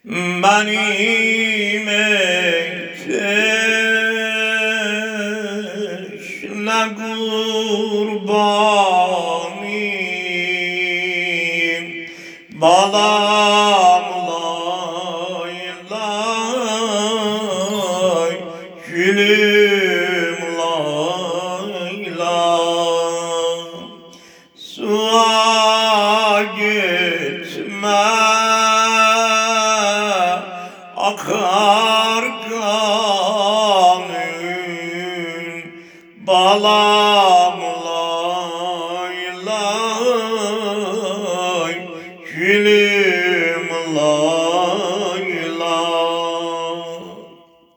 benim teşne kurbanım, balam lay lay, gülüm lay lay. Suya gitme, akar kanın, balam